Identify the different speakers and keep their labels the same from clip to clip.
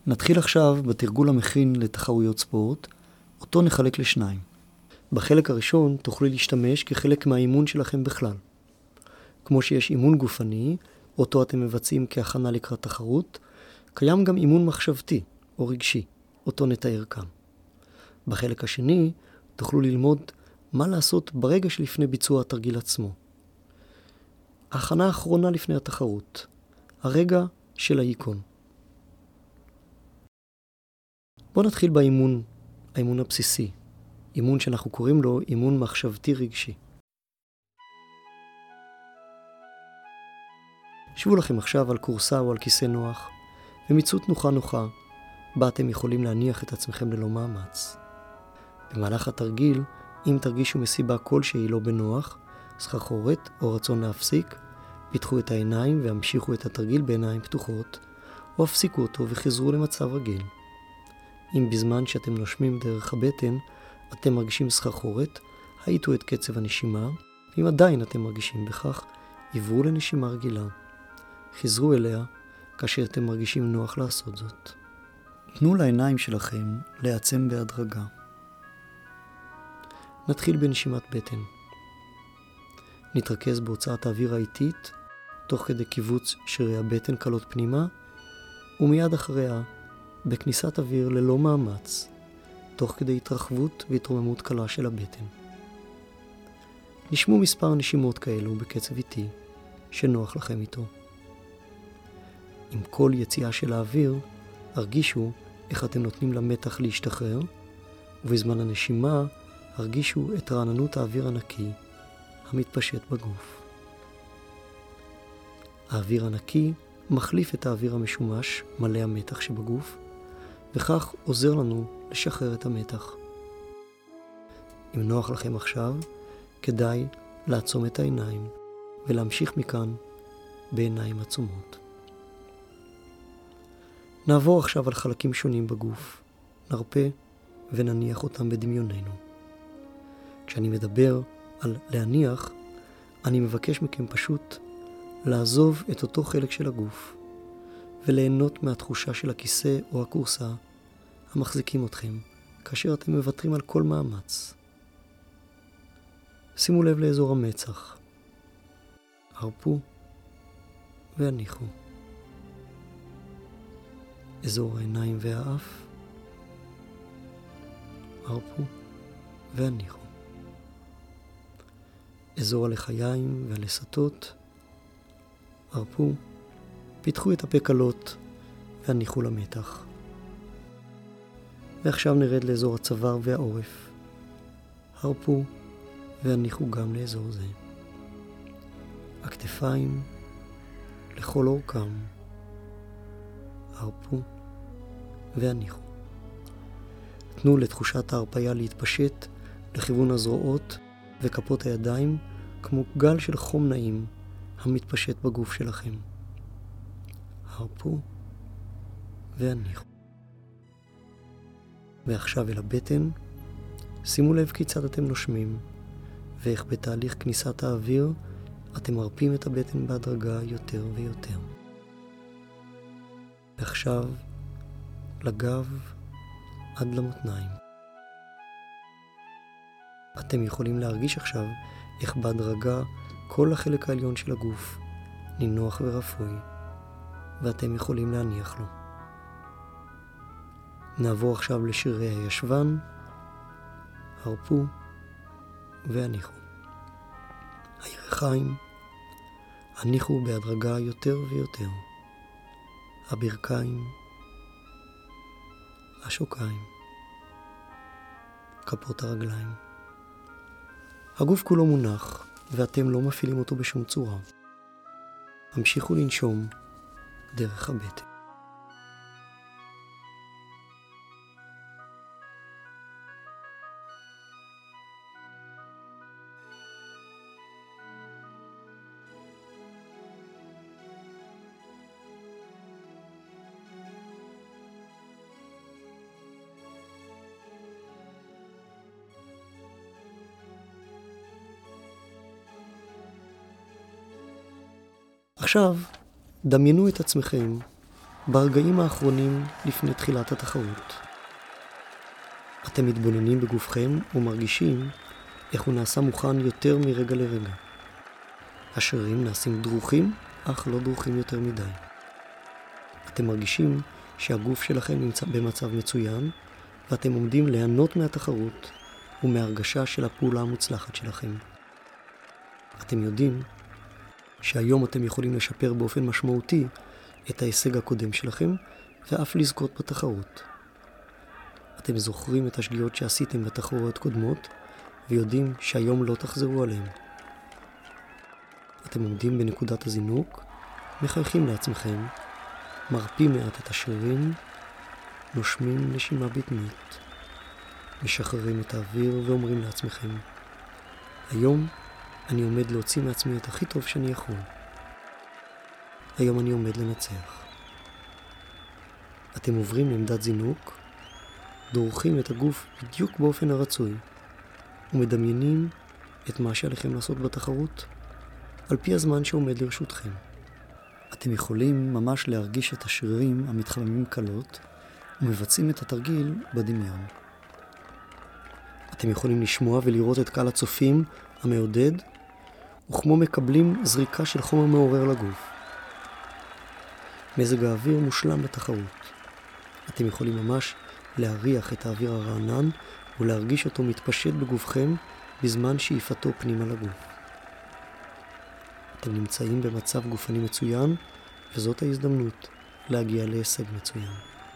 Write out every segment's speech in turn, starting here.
Speaker 1: נתחיל עכשיו בתרגול המכין לתחרויות ספורט, אותו נחלק לשניים. בחלק הראשון תוכלו להשתמש כחלק מהאימון שלכם בכלל. כמו שיש אימון גופני, אותו אתם מבצעים כהכנה לקראת תחרות, קיים גם אימון מחשבתי או רגשי, אותו נתאר כאן. בחלק השני תוכלו ללמוד מה לעשות ברגע שלפני ביצוע התרגיל עצמו. ההכנה האחרונה לפני התחרות, הרגע של האיכון. בואו נתחיל באימון, האימון הבסיסי. אימון שאנחנו קוראים לו אימון מחשבתי רגשי. שבו לכם עכשיו על קורסה או על כיסא נוח, ומיצו תנוחה נוחה, בה אתם יכולים להניח את עצמכם ללא מאמץ. במהלך התרגיל, אם תרגישו מסיבה כלשהי לא בנוח, סחרחורת או רצון להפסיק, פיתחו את העיניים והמשיכו את התרגיל בעיניים פתוחות, או הפסיקו אותו וחזרו למצב רגיל. אם בזמן שאתם נושמים דרך הבטן, אתם מרגישים סחרחורת, האיטו את קצב הנשימה, ואם עדיין אתם מרגישים בכך, עברו לנשימה רגילה. חזרו אליה כאשר אתם מרגישים נוח לעשות זאת. תנו לעיניים שלכם להיעצם בהדרגה. נתחיל בנשימת בטן. נתרכז בהוצאת האוויר האיטית, תוך כדי קיבוץ שרירי הבטן קלות פנימה, ומיד אחריה בכניסת אוויר ללא מאמץ, תוך כדי התרחבות והתרוממות קלה של הבטן. נשמו מספר נשימות כאלו בקצב איטי, שנוח לכם איתו. עם כל יציאה של האוויר, הרגישו איך אתם נותנים למתח להשתחרר, ובזמן הנשימה הרגישו את רעננות האוויר הנקי המתפשט בגוף. האוויר הנקי מחליף את האוויר המשומש מלא המתח שבגוף, וכך עוזר לנו לשחרר את המתח. אם נוח לכם עכשיו, כדאי לעצום את העיניים ולהמשיך מכאן בעיניים עצומות. נעבור עכשיו על חלקים שונים בגוף, נרפה ונניח אותם בדמיוננו. כשאני מדבר על להניח, אני מבקש מכם פשוט לעזוב את אותו חלק של הגוף וליהנות מהתחושה של הכיסא או הקורסה המחזיקים אתכם כאשר אתם מוותרים על כל מאמץ. שימו לב לאזור המצח. הרפו והניחו. אזור העיניים והאף. הרפו והניחו. אזור הלחיים והלסתות. הרפו, פיתחו את הפה קלות והניחו למתח. ועכשיו נרד לאזור הצוואר והעורף. הרפו והניחו גם לאזור זה. הכתפיים לכל אורכם. הרפו והניחו. תנו לתחושת ההרפיה להתפשט לכיוון הזרועות וכפות הידיים כמו גל של חום נעים המתפשט בגוף שלכם. הרפו והניחו. ועכשיו אל הבטן, שימו לב כיצד אתם נושמים, ואיך בתהליך כניסת האוויר אתם מרפים את הבטן בהדרגה יותר ויותר. ועכשיו לגב עד למותניים. אתם יכולים להרגיש עכשיו איך בהדרגה כל החלק העליון של הגוף נינוח ורפוי, ואתם יכולים להניח לו. נעבור עכשיו לשרירי הישבן. הרפו והניחו. הירכיים, הניחו בהדרגה יותר ויותר. הברכיים, השוקיים, כפות הרגליים. הגוף כולו מונח ואתם לא מפעילים אותו בשום צורה. המשיכו לנשום דרך הבטן. עכשיו, דמיינו את עצמכם ברגעים האחרונים לפני תחילת התחרות. אתם מתבוננים בגופכם ומרגישים איך הוא נעשה מוכן יותר מרגע לרגע. השרירים נעשים דרוכים, אך לא דרוכים יותר מדי. אתם מרגישים שהגוף שלכם נמצא במצב מצוין, ואתם עומדים ליהנות מהתחרות ומהרגשה של הפעולה המוצלחת שלכם. אתם יודעים שהיום אתם יכולים לשפר באופן משמעותי את ההישג הקודם שלכם, ואף לזכות בתחרות. אתם זוכרים את השגיאות שעשיתם בתחרויות קודמות, ויודעים שהיום לא תחזרו עליהם. אתם עומדים בנקודת הזינוק, מחייכים לעצמכם, מרפים מעט את השרירים, נושמים נשימה בטנית, משחררים את האוויר ואומרים לעצמכם, היום אני עומד להוציא מעצמי את הכי טוב שאני יכול. היום אני עומד לנצח. אתם עוברים לעמדת זינוק, דורכים את הגוף בדיוק באופן הרצוי, ומדמיינים את מה שעליכם לעשות בתחרות, על פי הזמן שעומד לרשותכם. אתם יכולים ממש להרגיש את השרירים המתחממים קלות, ומבצעים את התרגיל בדמיון. אתם יכולים לשמוע ולראות את קהל הצופים המעודד, וכמו מקבלים זריקה של חומר מעורר לגוף. מזג האוויר מושלם בתחרות. אתם יכולים ממש להריח את האוויר הרענן ולהרגיש אותו מתפשט בגופכם בזמן שאיפתו פנימה לגוף. אתם נמצאים במצב גופני מצוין, וזאת ההזדמנות להגיע להישג מצוין.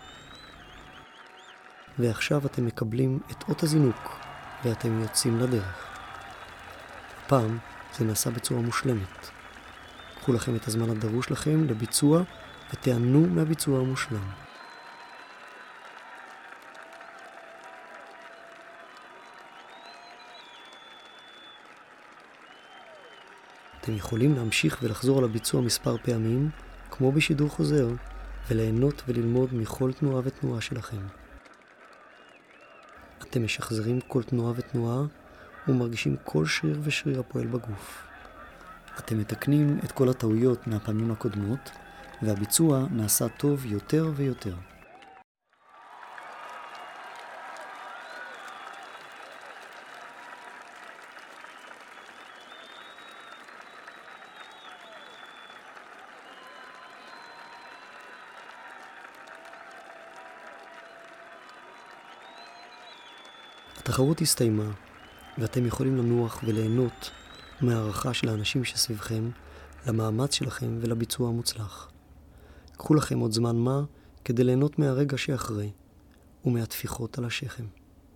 Speaker 1: ועכשיו אתם מקבלים את אות הזינוק, ואתם יוצאים לדרך. הפעם זה נעשה בצורה מושלמת. קחו לכם את הזמן הדרוש לכם לביצוע, ותענו מהביצוע המושלם. אתם יכולים להמשיך ולחזור על הביצוע מספר פעמים, כמו בשידור חוזר, וליהנות וללמוד מכל תנועה ותנועה שלכם. אתם משחזרים כל תנועה ותנועה, ומרגישים כל שריר ושריר הפועל בגוף. אתם מתקנים את כל הטעויות מהפעמים הקודמות, והביצוע נעשה טוב יותר ויותר. התחרות הסתיימה, ואתם יכולים לנוח וליהנות מהערכה של האנשים שסביבכם, למאמץ שלכם ולביצוע המוצלח. קחו לכם עוד זמן מה כדי ליהנות מהרגע שאחרי, ומהטפיחות על השכם.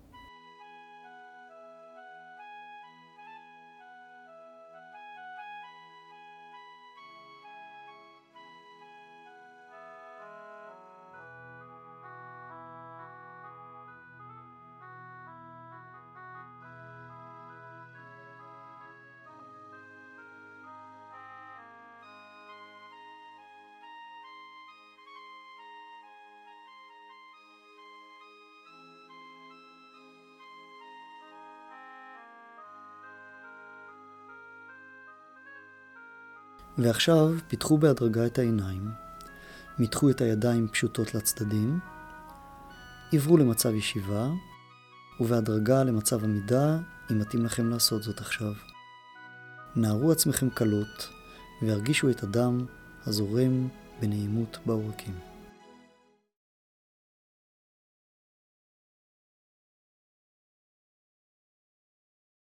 Speaker 1: ועכשיו פיתחו בהדרגה את העיניים, מתחו את הידיים פשוטות לצדדים, עברו למצב ישיבה, ובהדרגה למצב עמידה, אם מתאים לכם לעשות זאת עכשיו. נערו עצמכם קלות, והרגישו את הדם הזורם בנעימות בעורקים.